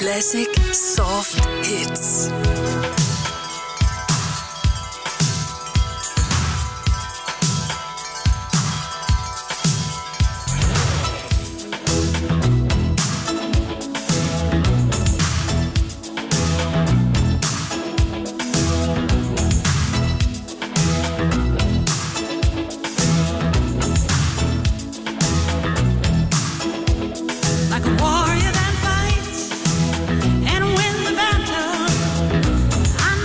Classic Soft Hits. Like a warrior that fights and wins the battle. I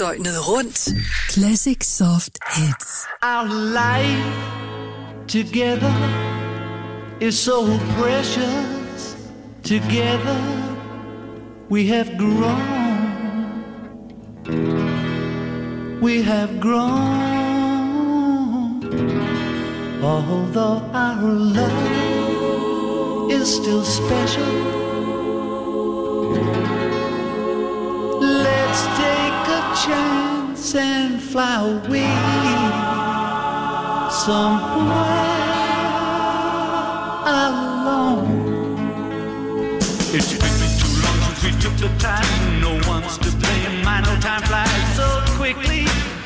døgnet rundt. Classic Soft Hits. Our life together is so precious. Together we have grown. We have grown. Although our love is still special, let's take a chance and fly away somewhere alone. It's been too long since we took the time. No one's to blame. I know time flies so quickly.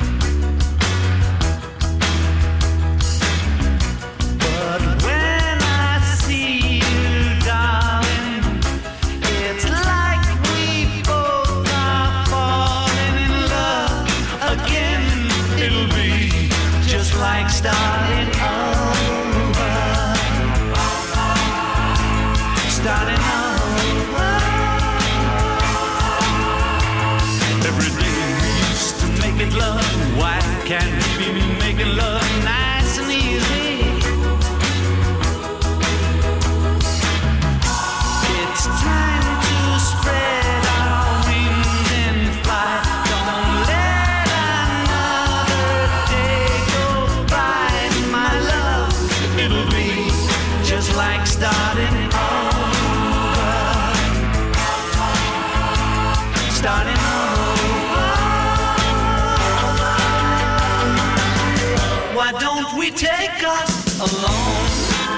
But when I see you, darling, it's like we both are falling in love again. It'll be just like starting over. Starting over. Every day we used to make it love. Why can't we be making love nice and easy? It's time to spread our wings and fly. Don't let another day go by, my love. It'll be just like starting over. Starting over. Why don't we take us alone?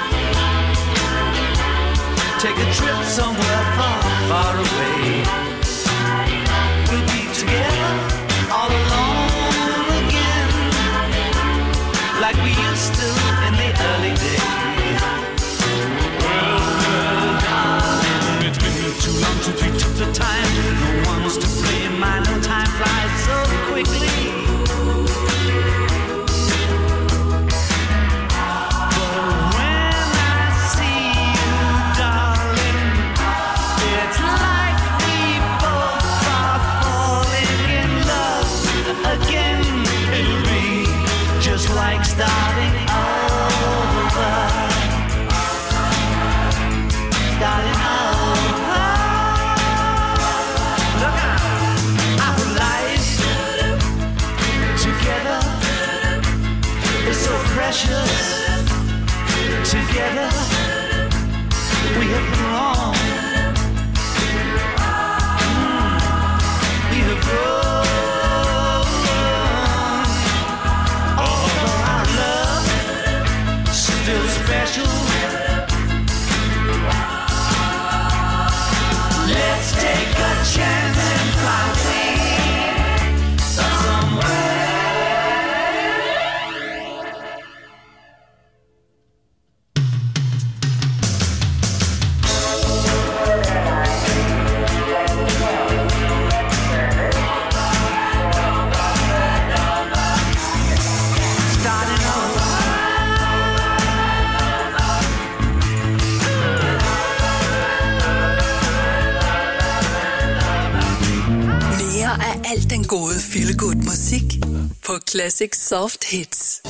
Take a trip somewhere far, far away. We'll be together all alone again, like we used to in the early days. Well, darling, it's been too long since we took the time. No one's to blame. I know time flies so quickly. Like starting over. Starting over. Look out. Our lives together is so precious. Together we have grown. We have grown. Still special. Let's take a chance and fly away somewhere. Starting over. Af al den gode feel-good musik på Classic Soft Hits.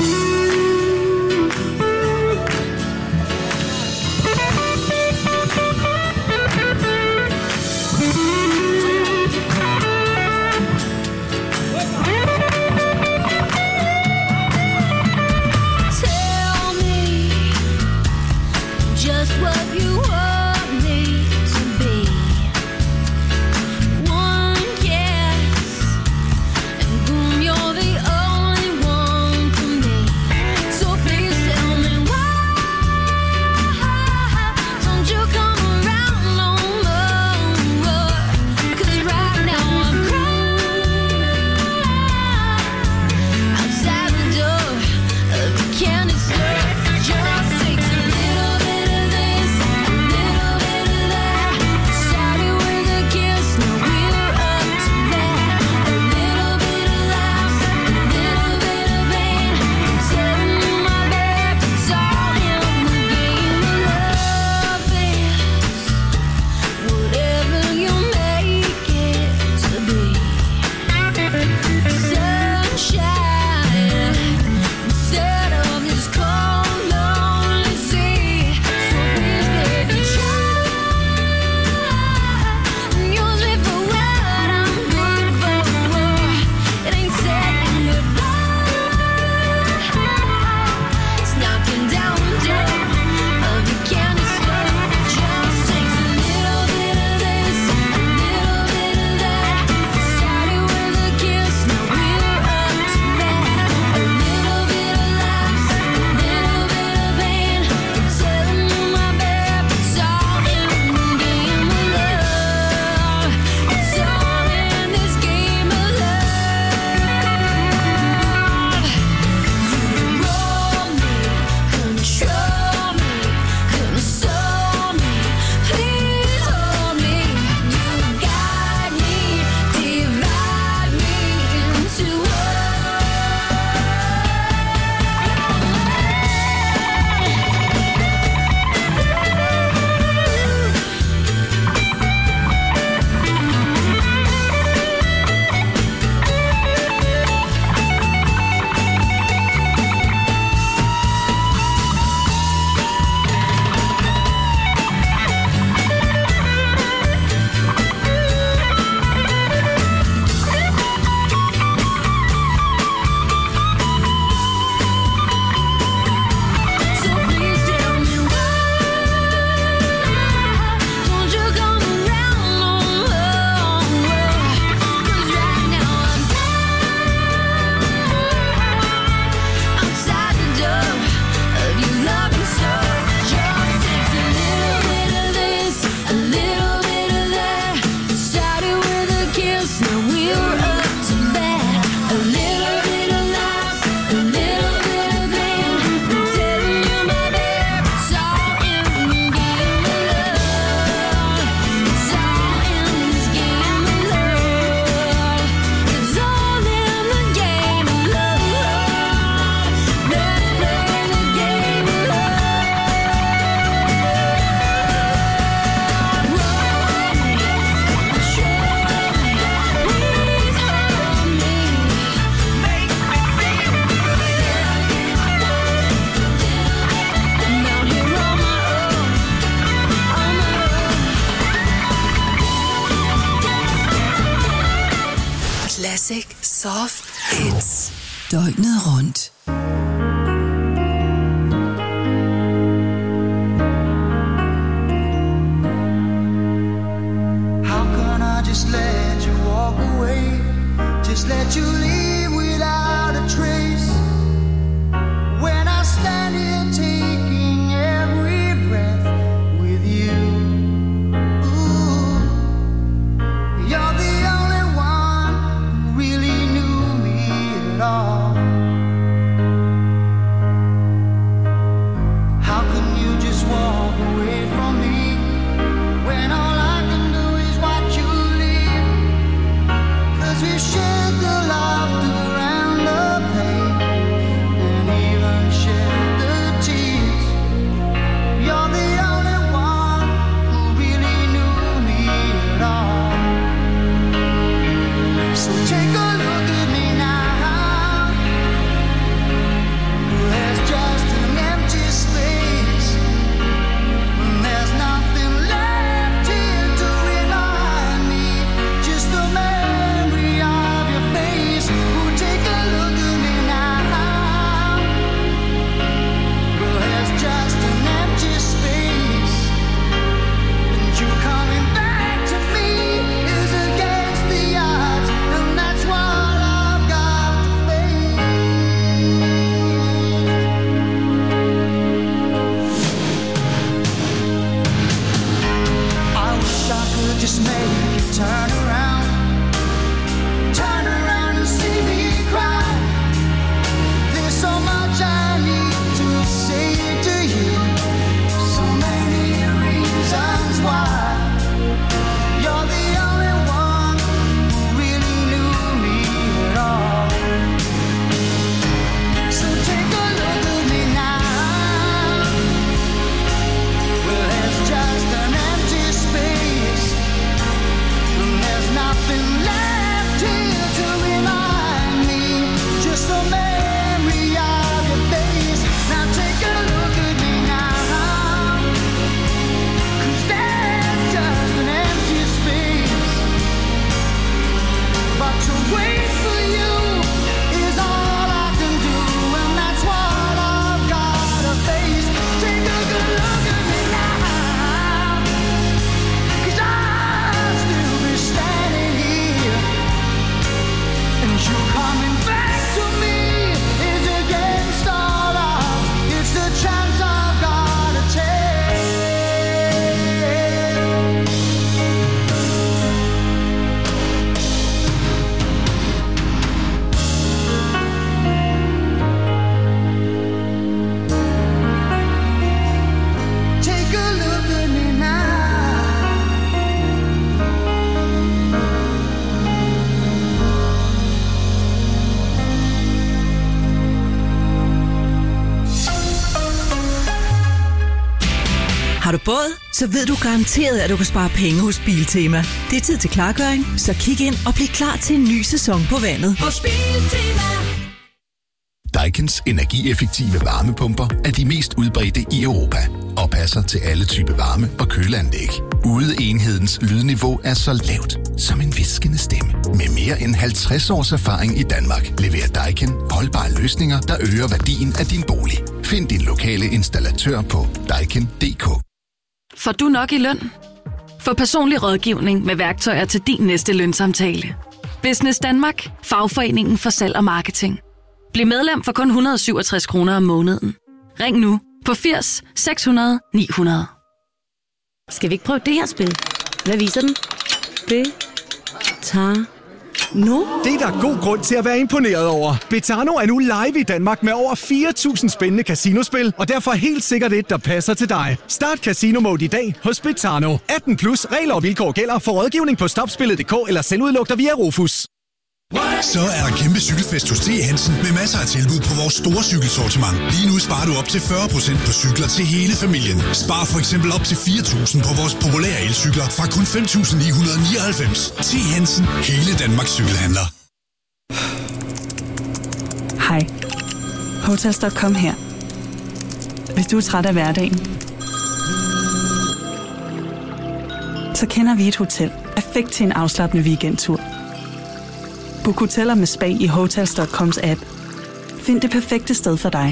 Tell me just what you want me to be. One kiss and boom, you're the only one for me. Soft Hits. Døgnet rundt. How can I just let you walk away? Just let you leave without a trace. When I stand here taking every breath with you. Ooh, you're the only one who really knew me at all. How can you just walk away from me when all I can do is watch you leave? 'Cause we shared the laughter and the pain, and even shared the tears. You're the only one who really knew me at all. So take a look at me now. There's just an empty space. There's nothing left here to remind me. Just a memory of your face. Oh, take a look at me now. There's just an empty space. And you coming back to me is against the odds. And that's what I've got to face. I wish I could just make you turn around and see me cry. There's so much I need to say to you, so many reasons why. You're the only one who really knew me at all. So take a look at me now. Well, there's just an empty space, and there's nothing left here to remind me. Just a memory of your face. Now take a look at me now. 'Cause there's just an empty space. But to wait for you is all I can do, and that's what I've gotta face. Take a good look at me now. 'Cause I'll still be standing here, and you coming back to me is against all odds. It's the chance I've gotta take. Take a look at me now. Har du båd? Så ved du garanteret, at du kan spare penge hos Biltema. Det er tid til klargøring, så kig ind og bliv klar til en ny sæson på vandet. Hos Biltema. Daikin's energieffektive varmepumper er de mest udbredte i Europa og passer til alle typer varme- og køleanlæg. Udeenhedens lydniveau er så lavt som en hviskende stemme. Med mere end 50 års erfaring i Danmark leverer Daikin holdbare løsninger, der øger værdien af din bolig. Find din lokale installatør på daikin.dk. Får du nok i løn? Få personlig rådgivning med værktøjer til din næste lønsamtale. Business Danmark, fagforeningen for salg og marketing. Bliv medlem for kun 167 kroner om måneden. Ring nu på 80 600 900. Skal vi ikke prøve det her spil? Hvad viser den? Nu? Det er der god grund til at være imponeret over. Betano er nu live i Danmark med over 4.000 spændende casinospil, og derfor helt sikkert et, der passer til dig. Start Casino Mode i dag hos Betano. 18 plus regler og vilkår gælder. For rådgivning på stopspillet.dk eller selvudlugter via Rufus. Så er der kæmpe cykelfest hos T. Hansen med masser af tilbud på vores store cykelsortiment. Lige nu sparer du op til 40% på cykler til hele familien. Spar for eksempel op til 4.000 på vores populære elcykler fra kun 5.999. T. Hansen, hele Danmarks cykelhandler. Hej. Hotels.com her. Hvis du er træt af hverdagen, så kender vi et hotel perfekt til en afslappende weekendtur. Book hoteller med spa i Hotels.coms app. Find det perfekte sted for dig.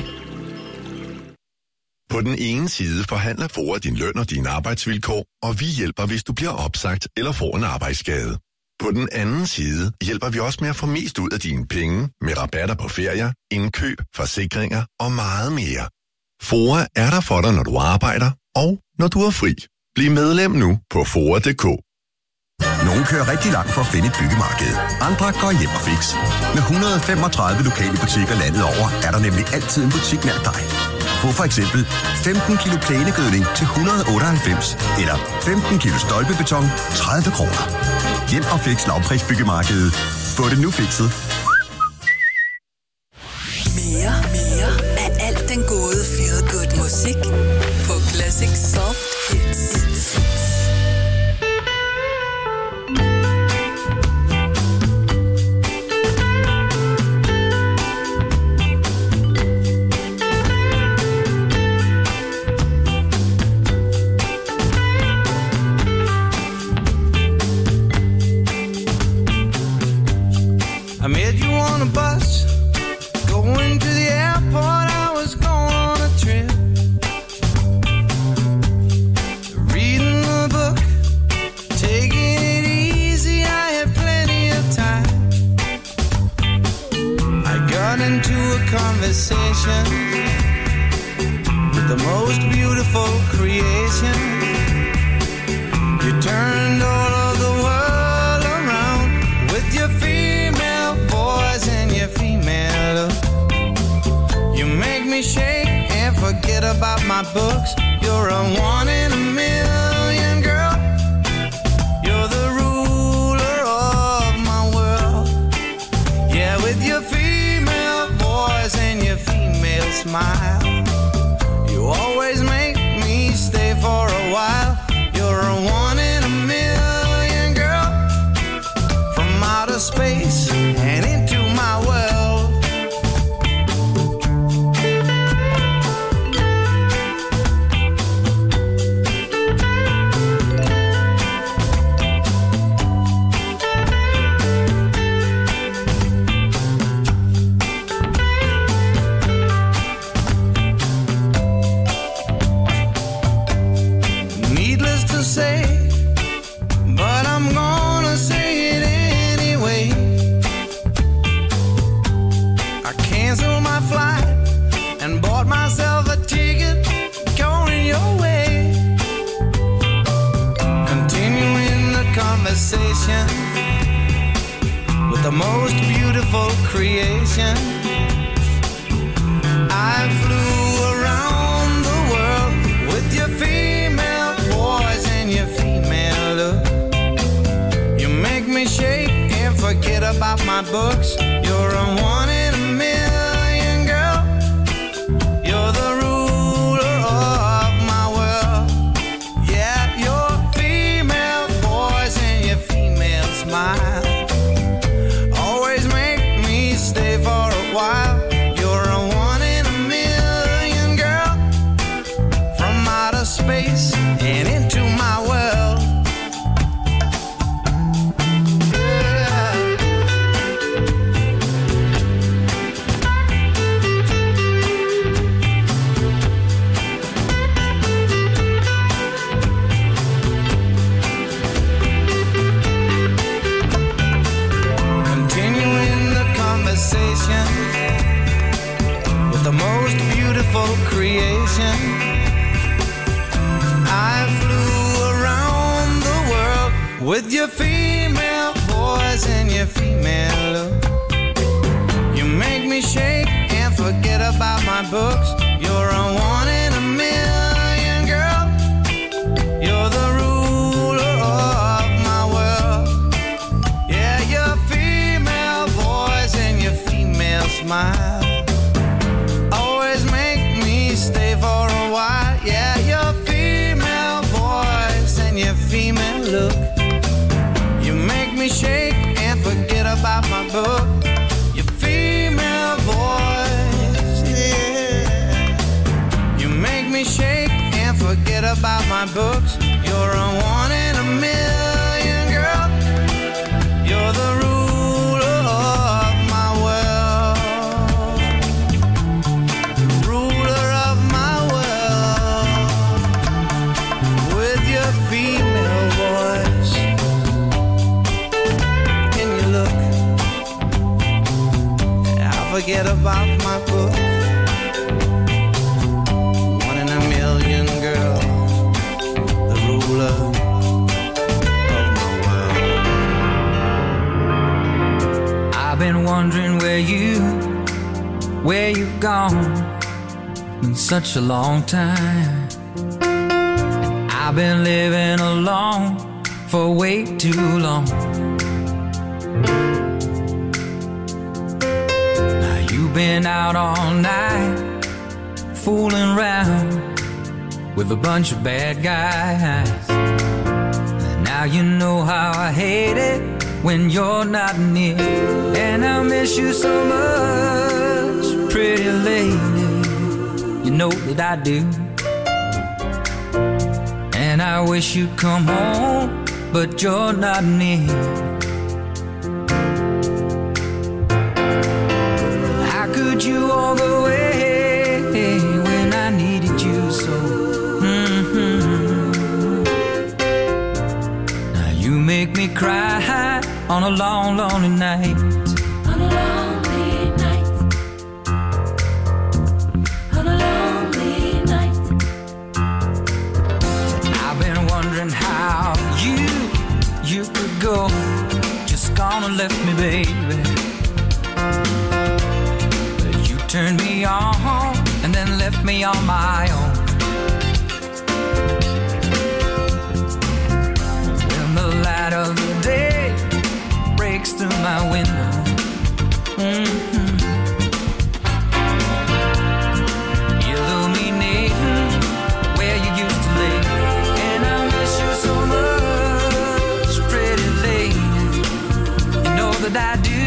På den ene side forhandler FOA din løn og dine arbejdsvilkår, og vi hjælper, hvis du bliver opsagt eller får en arbejdsskade. På den anden side hjælper vi også med at få mest ud af dine penge med rabatter på ferier, indkøb, forsikringer og meget mere. FOA er der for dig, når du arbejder og når du er fri. Bliv medlem nu på FOA.dk. Nogle kører rigtig langt for at finde et byggemarked. Andre går hjem og fix. Med 135 lokale butikker landet over, er der nemlig altid en butik nær dig. Få for eksempel 15 kilo plænegødning til 198, eller 15 kilo stolpebeton 30 kroner. Hjem og fix lavprisbyggemarkedet. Få det nu fikset. Mere af alt den gode feel good musik på Classic Soft Hits. I met you on a bus, going to the airport. I was going on a trip, reading a book, taking it easy. I had plenty of time. I got into a conversation with the most beautiful creation. You turned all of the world around with your female voice and your female look. You make me shake and forget about my books. You're a one in a million, girl. You're the ruler of my world. Yeah, with your female voice and your female smile, you always make me stay for a while. You're a one in a million, girl. From outer space and into my world. Needless to say, but I'm gonna say it anyway. I canceled my flight and bought myself a ticket going your way. Continuing the conversation with the most beautiful creation. I flew around the world with your female voice and your female look. You make me shake and forget about my books. You're a one in a million, girl. You're the ruler of my world. Yeah, your female voice and your female smile always make me stay for a while. You're a one in a million, girl. From outer space and into my world. Continuing the conversation with the most beautiful creation. I flew around the world with your female voice and your female look. You make me shake and forget about my books. You're a one in a million, girl. You're the ruler of my world. Yeah, your female voice and your female smile always make me stay for a while. Yeah, your female voice and your female look. You make me shake and forget about my book. Your female voice, yeah. You make me shake and forget about my books. You're a one in a million, girl. You're the ruler in such a long time. I've been living alone for way too long. Now you've been out all night, fooling around with a bunch of bad guys. And now you know how I hate it when you're not near. And I miss you so much, pretty lady, you know that I do. And I wish you'd come home, but you're not near. How could you walk away when I needed you so? Now you make me cry on a long, lonely night. On a lonely night. On a lonely night. I've been wondering how you could go, just gone and left me, baby. But you turned me on and then left me on my own. When the light of the day breaks through my window, illuminating where you used to lay. And I miss you so much, pretty lady, you know that I do.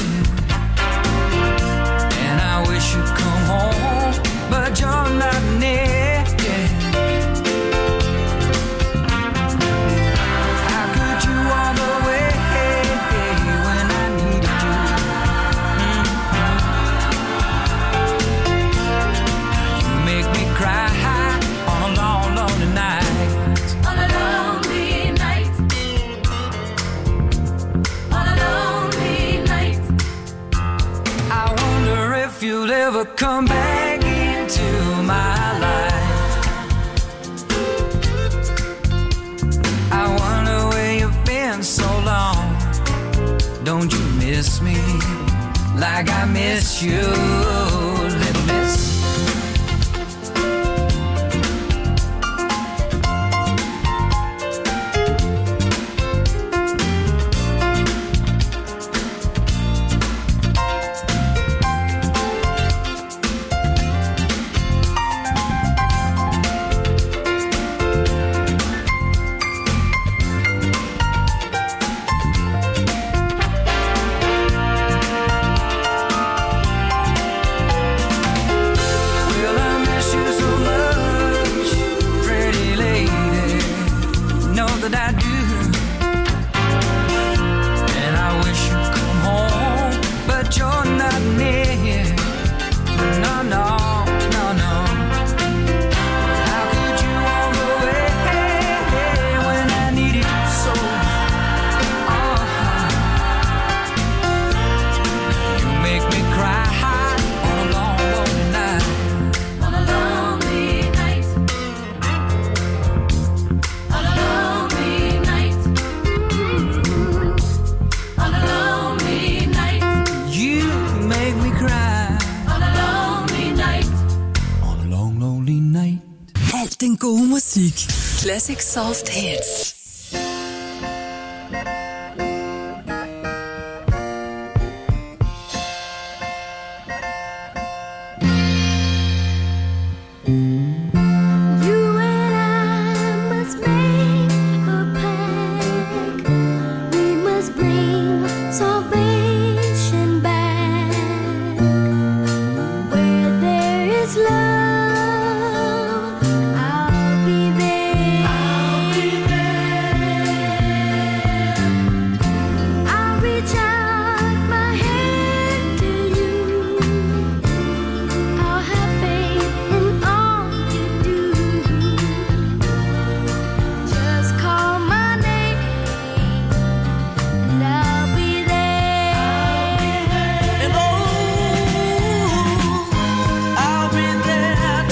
And I wish you'd come home, but you're not near. How could you walk away when I needed you? You make me cry on a long, lonely night. On a lonely night. On a lonely night. I wonder if you'll ever come back into my life. I wonder where you've been so long. Don't you miss me like I miss you, little miss? Well, I miss you so much, pretty lady, know that I do. And I wish you'd come home, but you're not near. No, no, no, no. How could you walk away when I needed you so? You make me cry on a long, lonely night. On a lonely night. On a lonely night. On a lonely night. You make me cry On a lonely night. on a long, lonely night. Alt den gode musik. Classic Soft Hits. You and I must make a pact. We must bring salvation back. Where there is love, I'll be there. I'll reach out my hand to you. I'll have faith in all you do. Just call my name and I'll be there. And oh, I'll be there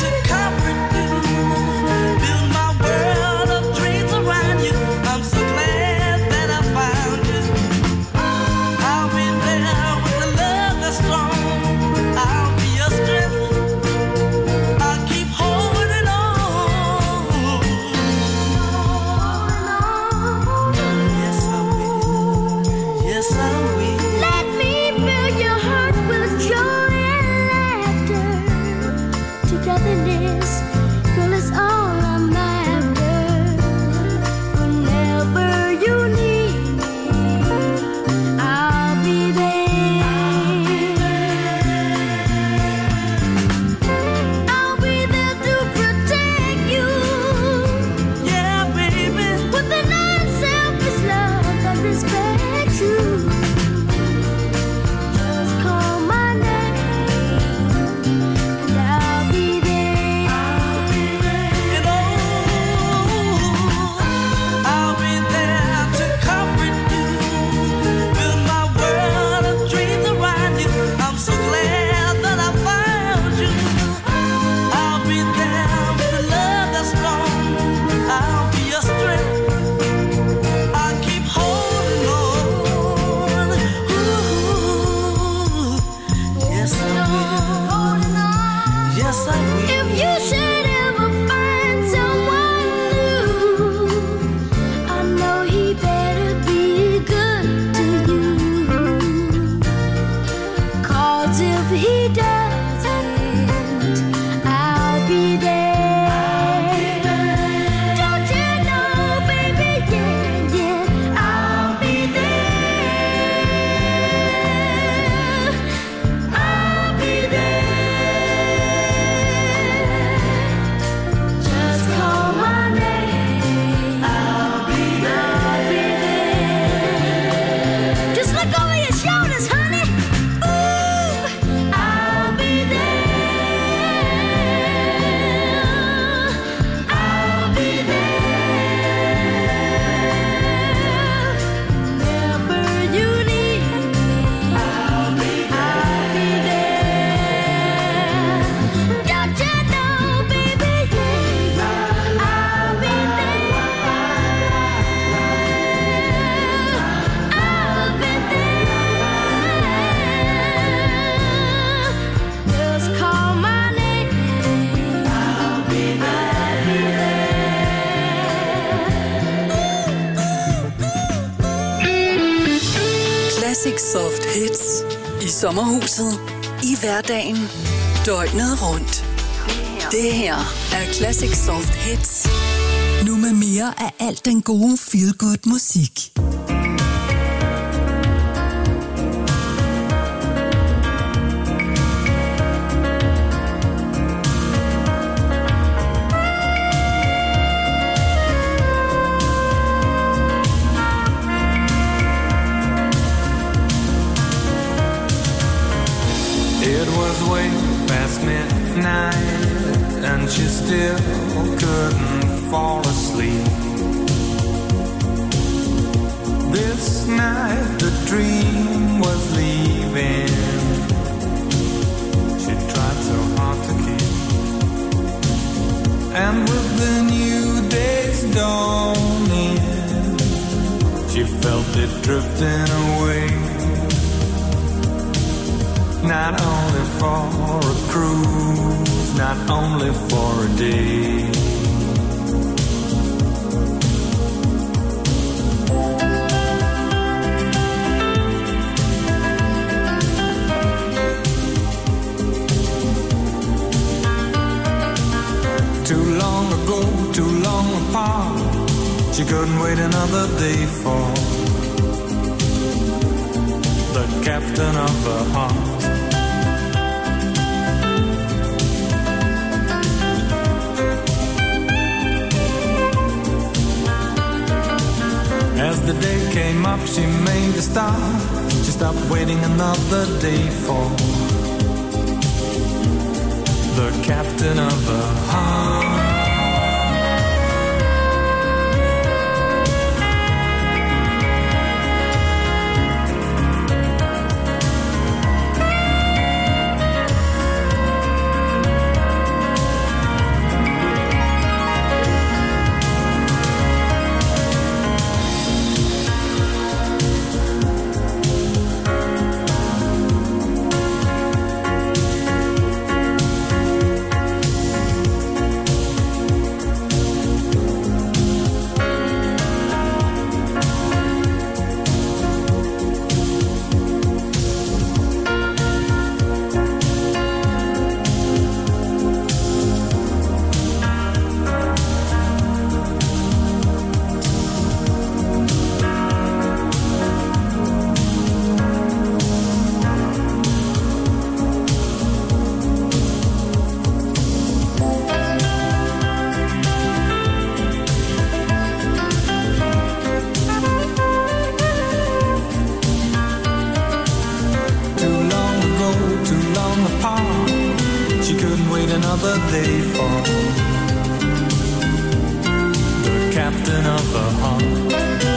togetherness, girl, is all I'm after. Whenever you need me, I'll be there. I'll be there to protect you. Yeah, baby. With an unselfish love that respects you. Just call my name and I'll be there. And I'll be there to comfort you. Build my world of dreams around you. I'm so glad that I found you. I'll be there with a love that's strong. I'll be your strength. I'll keep holding on. Ooh, yes I will. Yes I will. If you should ever find someone new, I know he better be good to you. 'Cause if he doesn't, I'll be there. Don't you know, baby, yeah, yeah, I'll be there. I'll be there. Just call my name. I'll be there. Just look over your shoulders, honey. Ooh, I'll be there. I'll be there. Whenever you need me, I'll be there. Don't you know, baby, yeah, I'll be there. I'll be there. Just call my name. I'll be Classic Soft Hits i sommerhuset, i hverdagen, døgnet rundt. Det her er Classic Soft Hits. Nu med mere af alt den gode feel-good musik. It was way past midnight, and she still couldn't fall asleep. This night the dream was leaving. She tried so hard to keep. And with the new day's dawning, she felt it drifting away. Not only for a cruise, not only for a day. Too long ago, too long apart, she couldn't wait another day for the captain of her heart. As the day came up, she made a start. She stopped waiting another day for the captain of her heart. another day fall. The captain of the heart.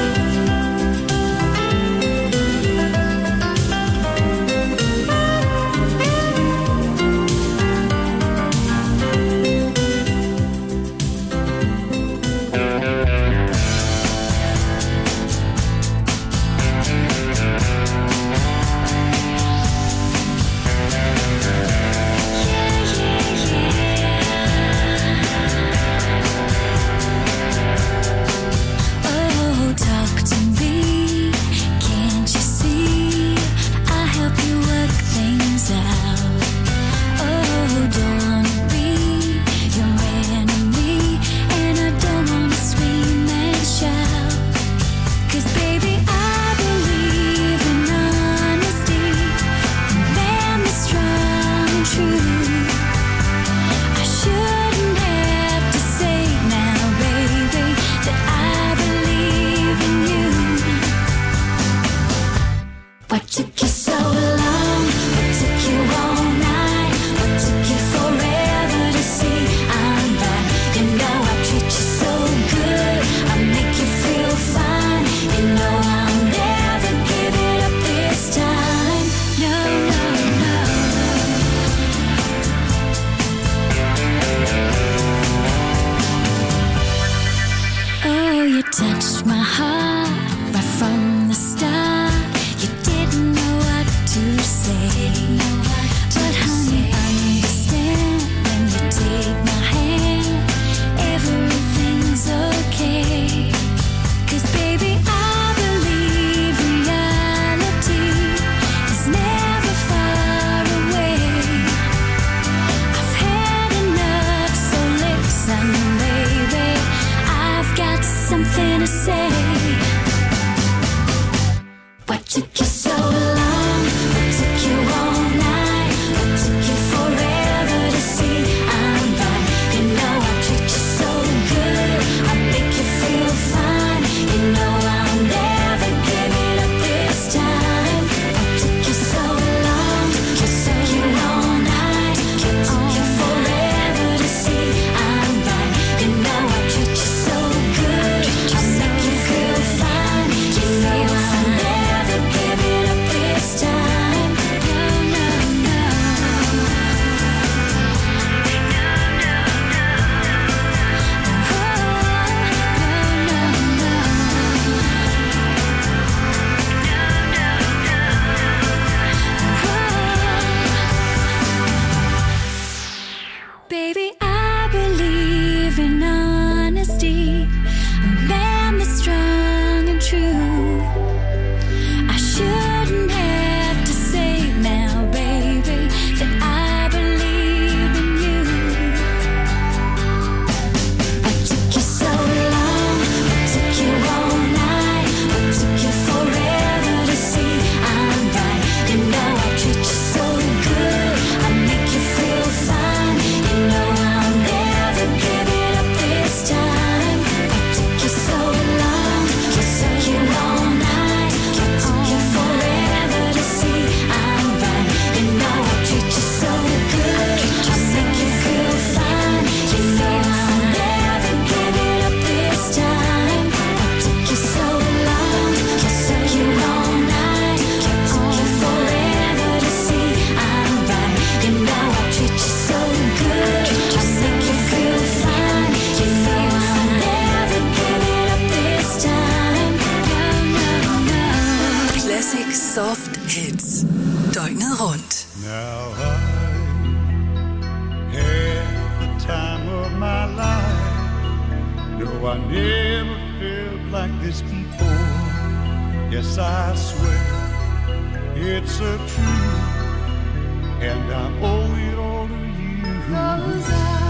Soft Hits. Døgnet rundt. Now I had the time of my life. No, I never felt like this before. Yes, I swear it's a truth, and I owe it all to you. 'Cause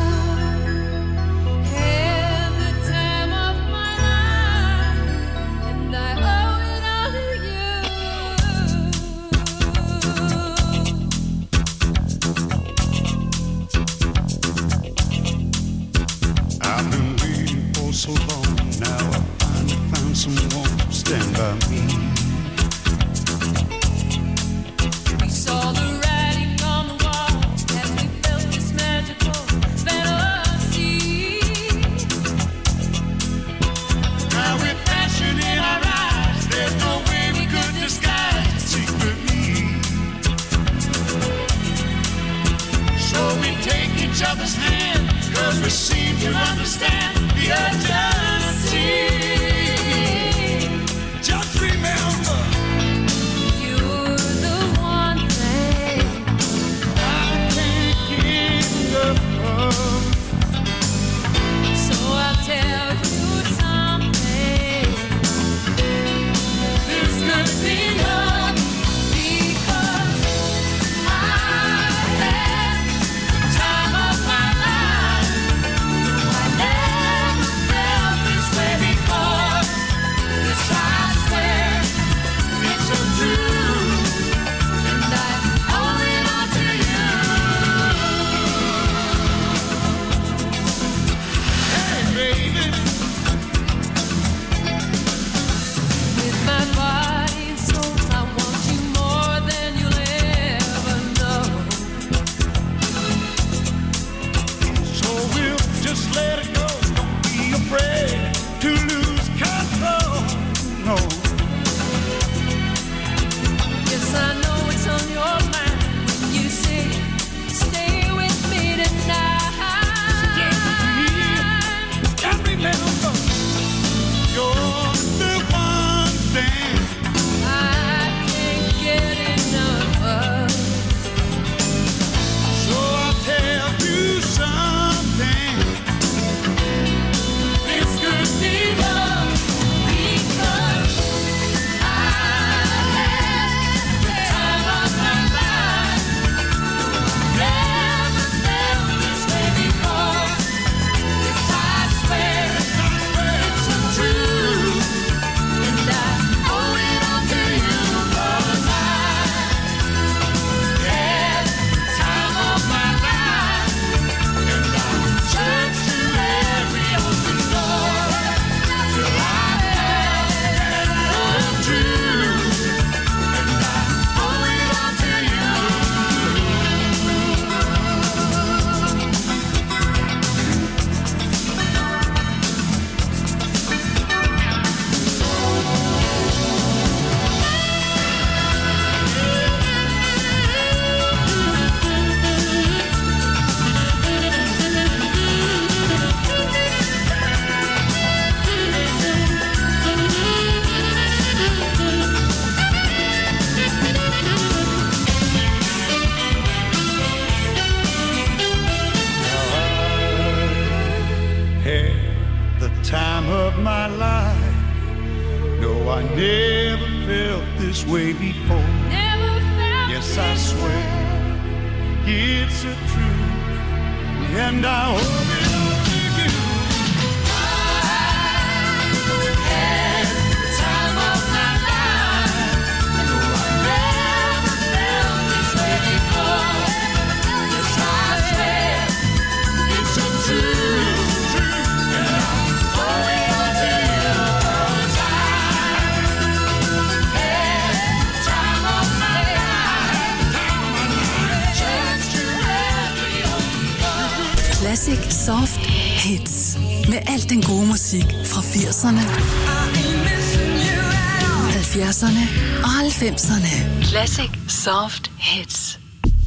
so long now, I finally found someone to stand by me. We saw the writing on the wall as we felt this magical hand, 'cause we seem to understand the urgency. Just remember, You're the one thing I can't get enough of. So I'll tell you something. This could be love because I had the time of my life. I never felt this way before. Yes, I swear it's so true, and I owe it all to you. Hey, baby, With my body and soul, I want you more than you'll ever know. so we'll just let it go. Don't be afraid to lose control. No, Yes, I know it's on your mind when you say, stay with me tonight. just remember, you're the one thing I can't get enough of. So I'll tell you something. This could be love because I had the time of my life. Never felt this way before. Yes, I swear it's so true, and I owe it all to you 'cause I had the time of my life, and I turned to every open door till I had love true, and I owe it all to you. had the time of my life. No, I never felt this way before. Never felt Yes, I swear it's a truth, and I owe it all to you. had the time of my life. No, I never felt this way before. Yes, I swear it's so true, and I owe it all to you 'cause I had the time of my life. Chance to every open door. Classic Soft Hits. Med al den gode musik fra 80'erne, 70'erne og 90'erne. Classic Soft Hits.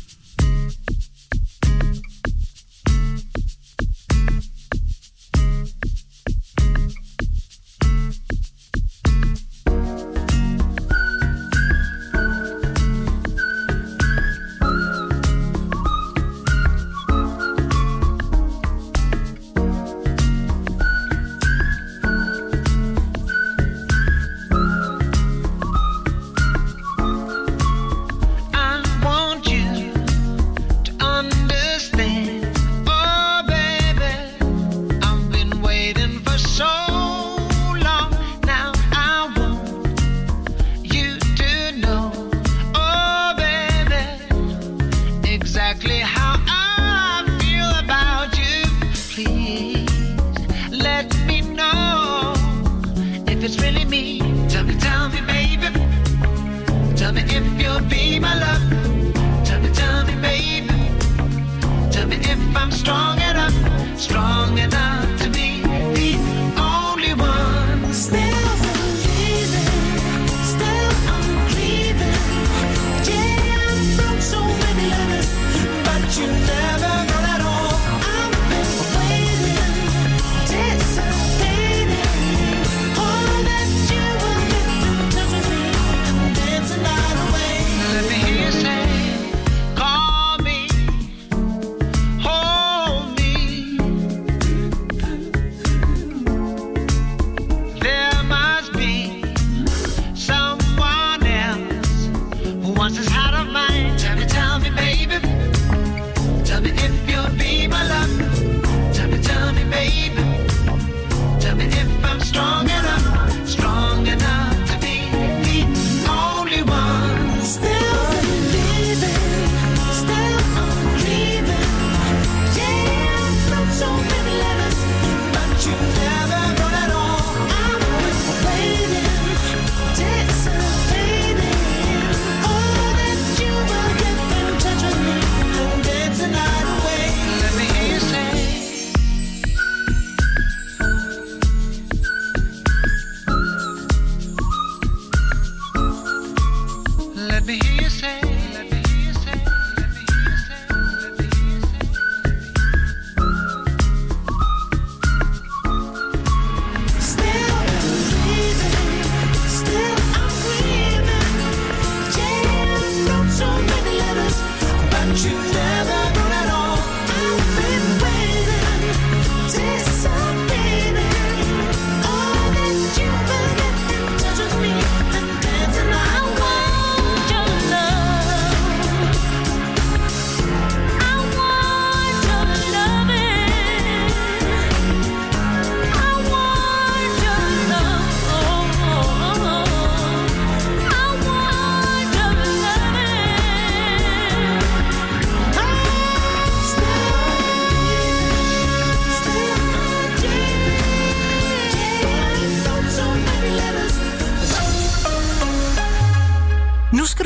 I want you to understand. Oh, baby, I've been waiting for so long. Now I want you to know, oh, baby, exactly how I feel about you. Please let me know if it's really me. Tell me, baby. Tell me if you'll be my love. Tell me, baby. Tell me if I'm strong enough to be the only one. Still believing, still I'm grieving. Yeah, I broke so many others, but you never got it all. I'm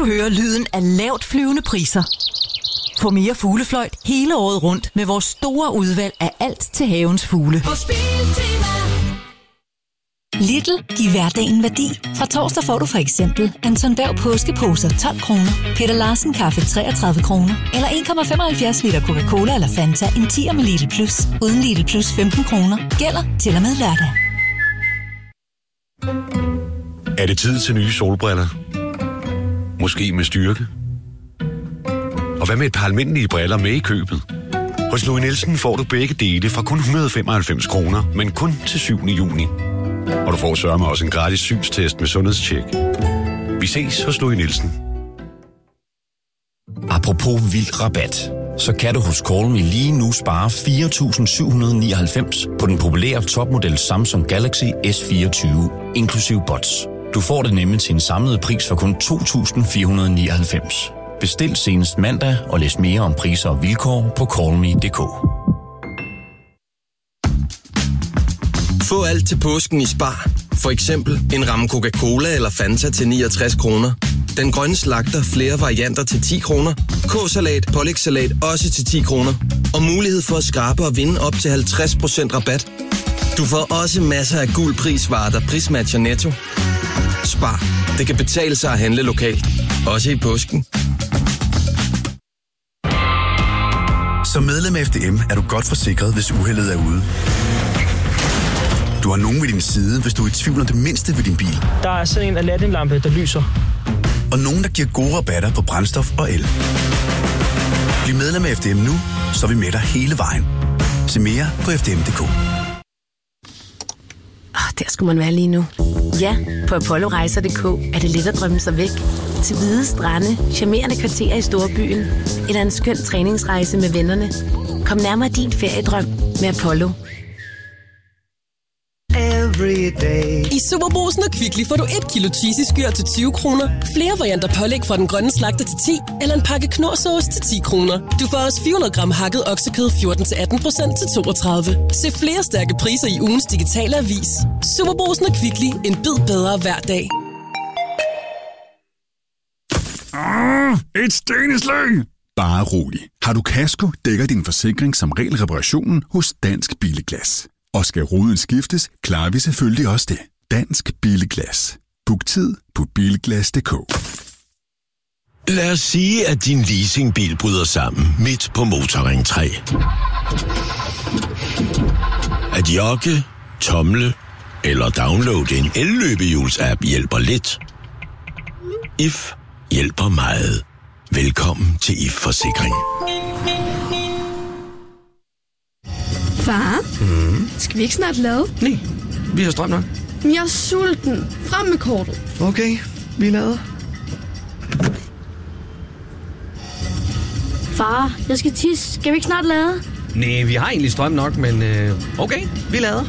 du høre lyden af lavt flyvende priser. Få mere fuglefløjt hele året rundt med vores store udvalg af alt til havens fugle. Lidl giver hverdagen værdi. Fra torsdag får du for eksempel Anton Berg påskeposer 12 kroner, Peter Larsen kaffe 33 kroner, eller 1,75 liter Coca-Cola eller Fanta en 10'er med Lidl Plus, uden Lidl Plus 15 kroner. Gælder til og med lørdag. Er det tid til nye solbriller? Måske med styrke? Og hvad med et par almindelige briller med i købet? Hos Louis Nielsen får du begge dele fra kun 195 kroner, men kun til 7. juni. Og du får sørme også en gratis synstest med sundhedstjek. Vi ses hos Louis Nielsen. Apropos vild rabat, så kan du hos Call Me lige nu spare 4.799 på den populære topmodel Samsung Galaxy S24, inklusiv bots. Du får det nemlig til en samlet pris for kun 2.499. Bestil senest mandag og læs mere om priser og vilkår på callme.dk. Få alt til påsken i Spar. For eksempel en ramme Coca-Cola eller Fanta til 69 kroner. Den grønne slagter flere varianter til 10 kroner. K-salat, pålægssalat også til 10 kroner. Og mulighed for at skrabe og vinde op til 50% rabat. Du får også masser af guld prisvarer, der prismatcher Netto. Spar. Det kan betale sig at handle lokalt. Også i påsken. Som medlem af FDM er du godt forsikret, hvis uheldet er ude. Du har nogen ved din side, hvis du er i tvivl om det mindste ved din bil. Der er sådan en Aladdin-lampe, der lyser. Og nogen, der giver gode rabatter på brændstof og el. Bliv medlem af FDM nu, så er vi med dig hele vejen. Se mere på fdm.dk. Der skulle man være lige nu. Ja, på ApolloRejser.dk er det let at drømme sig væk. Til hvide strande, charmerende kvarterer i storbyen, eller en skøn træningsrejse med vennerne. Kom nærmere din feriedrøm med Apollo. I Superbrugsen og Kvickly får du 1 kilo cheesy skyr til 20 kroner, flere varianter pålæg fra den grønne slagter til 10, eller en pakke knorrsauce til 10 kroner. Du får også 400 gram hakket oksekød 14-18% til 32. Se flere stærke priser i ugens digitale avis. Superbrugsen og Kvickly. En bid bedre hver dag. Et steneslæng! Bare rolig. Har du kasko, dækker din forsikring som regel reparationen hos Dansk Billeglas. Og skal ruden skiftes, klarer vi selvfølgelig også det. Dansk Billeglas. Book tid på bilglas.dk. Lad os sige, at din leasingbil bryder sammen midt på Motorring 3. At jogge, tomle eller downloade en elløbehjuls-app hjælper lidt. IF hjælper meget. Velkommen til IF Forsikring. Far, skal vi ikke snart lade? Nej, vi har strøm nok. Jeg er sulten. Frem med kortet. Okay, vi lader. Far, jeg skal tisse. Skal vi ikke snart lade? Nej, vi har egentlig strøm nok, men okay, vi lader.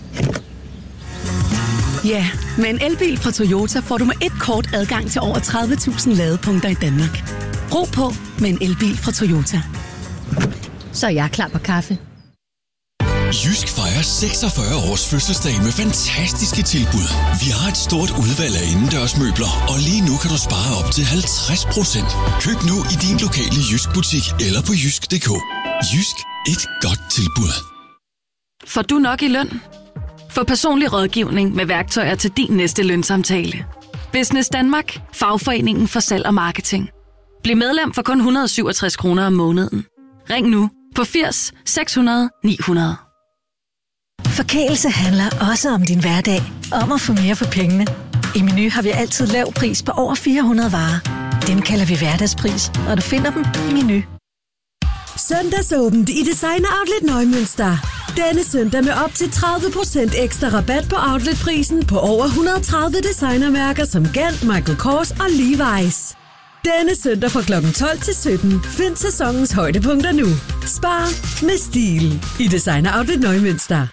Ja, med en elbil fra Toyota får du med et kort adgang til over 30.000 ladepunkter i Danmark. Brug på med en elbil fra Toyota. Så er jeg klar på kaffe. Jysk fejrer 46 års fødselsdag med fantastiske tilbud. Vi har et stort udvalg af indendørsmøbler, og lige nu kan du spare op til 50%. Køb nu i din lokale Jysk butik eller på jysk.dk. Jysk, et godt tilbud. Får du nok i løn? Få personlig rådgivning med værktøjer til din næste lønsamtale. Business Danmark, fagforeningen for salg og marketing. Bliv medlem for kun 167 kroner om måneden. Ring nu på 80 600 900. Forkælelse handler også om din hverdag. Om at få mere for pengene. I Meny har vi altid lav pris på over 400 varer. Dem kalder vi hverdagspris, og du finder dem i Meny. Søndagsåbent i Designer Outlet Neumünster. Denne søndag med op til 30% ekstra rabat på outletprisen på over 130 designermærker som Gant, Michael Kors og Levi's. Denne søndag fra kl. 12 til 17. Find sæsonens højdepunkter nu. Spar med stil i Designer Outlet Neumünster.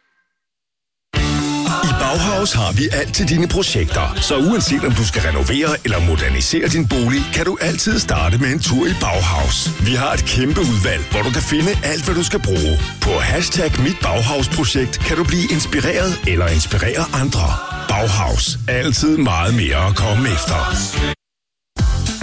I Bauhaus har vi alt til dine projekter, så uanset om du skal renovere eller modernisere din bolig, kan du altid starte med en tur i Bauhaus. Vi har et kæmpe udvalg, hvor du kan finde alt, hvad du skal bruge. På #MitBauhausprojekt kan du blive inspireret eller inspirere andre. Bauhaus. Altid meget mere at komme efter.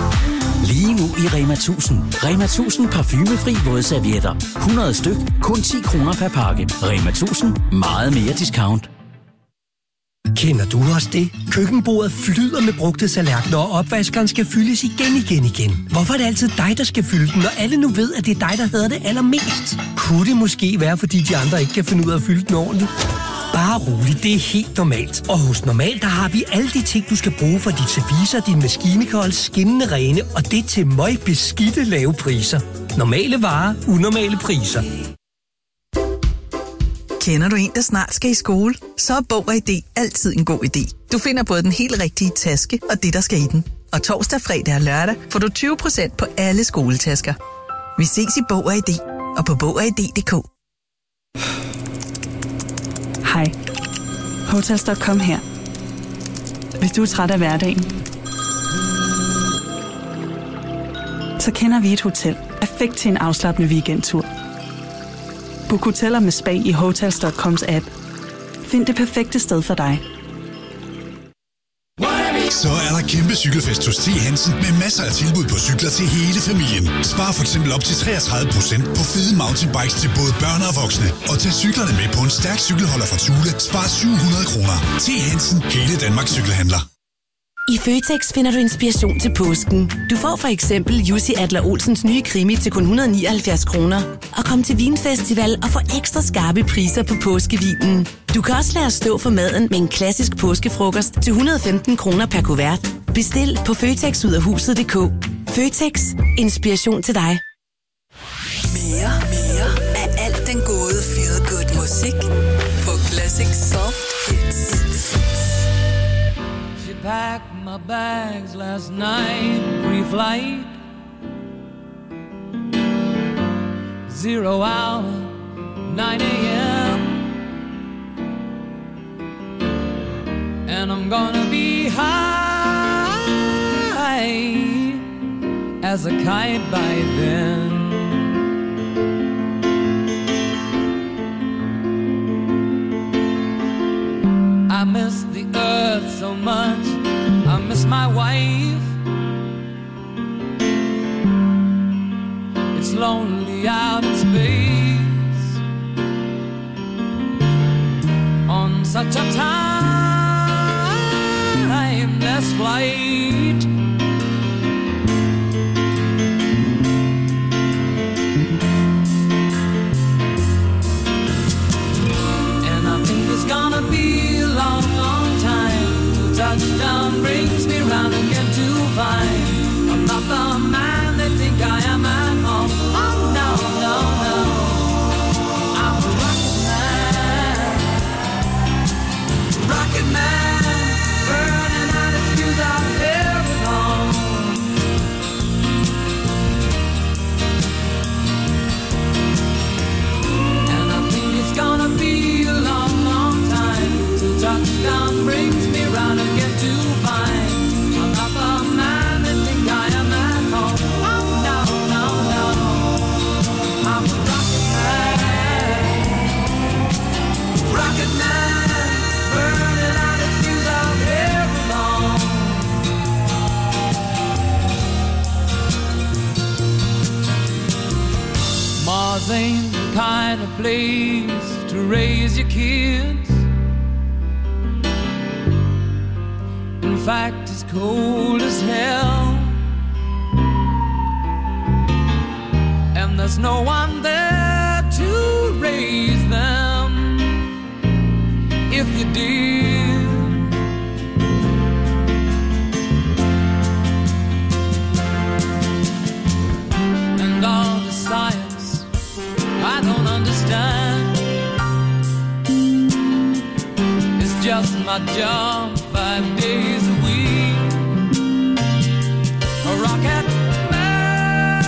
i Rema 1000. Rema 1000 parfumefri vådservietter. 100 styk, kun 10 kroner per pakke. Rema 1000, meget mere discount. Kender du også det? Køkkenbordet flyder med brugte tallerkener, og opvaskeren skal fyldes igen. Hvorfor er det altid dig, der skal fylde den, når alle nu ved, at det er dig, der hader det allermest? Kunne det måske være, fordi de andre ikke kan finde ud af at fylde den ordentligt? Bare rolig, det er helt normalt. Og hos Normal, der har vi alle de ting, du skal bruge for dit service, din maskinikold, skinnende rene, og det til møgbeskidte lave priser. Normale varer, unormale priser. Kender du en, der snart skal i skole? Så er Bog og ID altid en god idé. Du finder både den helt rigtige taske og det, der skal i den. Og torsdag, fredag og lørdag får du 20% på alle skoletasker. Vi ses i Bog og ID og på BogOgID.dk. Hej. Hotels.com her. Hvis du er træt af hverdagen, så kender vi et hotel perfekt til en afslappende weekendtur. Book hoteller med spa i Hotels.coms app. Find det perfekte sted for dig. Så er der kæmpe cykelfest hos T. Hansen med masser af tilbud på cykler til hele familien. Spar for eksempel op til 33% på fede mountainbikes til både børn og voksne. Og tag cyklerne med på en stærk cykelholder fra Thule. Spar 700 kroner. T. Hansen, hele Danmarks cykelhandler. I Føtex finder du inspiration til påsken. Du får for eksempel Jussi Adler-Olsens nye krimi til kun 179 kroner. Og kom til Vinfestival og få ekstra skarpe priser på påskevinen. Du kan også lade os stå for maden med en klassisk påskefrokost til 115 kroner per kuvert. Bestil på føtexudafhuset.dk. Føtex. Inspiration til dig. Mere af alt den gode feel good musik på Classic Soft Hits. Packed my bags last night, pre-flight. 0 hour, 9 a.m. And I'm gonna be high as a kite by then. I miss the earth so much, I miss my wife. It's lonely out in space on such a timeless flight. And I think it's gonna be a long, long time till touchdown brings me round again to find I'm not the man they think I am at home. Oh no, no, no, I'm a rocket man, burning out his fuse out here alone. And I think it's gonna be a long, long time till touchdown brings me round again to find I'm not the man they think I am at home. Oh no, no, no, I'm a rocket man, burning out his fuse out here alone. Mars ain't the kind of place to raise your kids. In fact, it's cold as hell, and there's no one there to raise them if you did. And all the science I don't understand, it's just my job 5 days a week. A rocket man,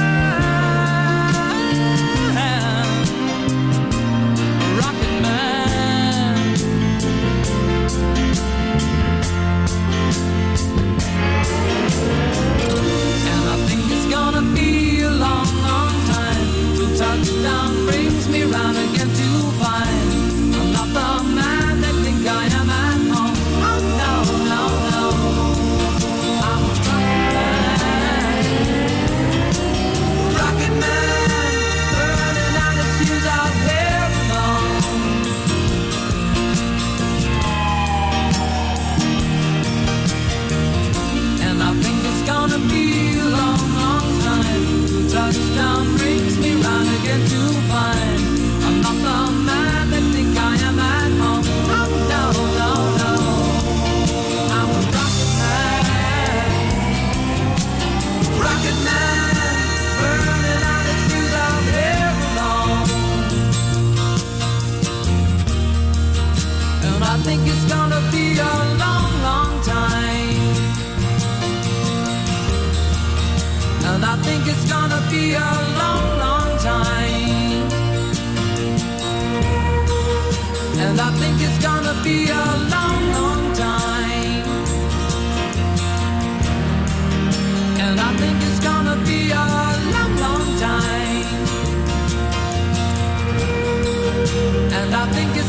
a rocket man. And I think it's gonna be a long, long time till touchdown brings me round again to find I'm not the man they think I am at home. Oh no, no, I think it's gonna be a long, long time. And I think it's gonna be a long, long time. And I think it's gonna be a long, long time. And I think it's gonna be a long, long time. And I think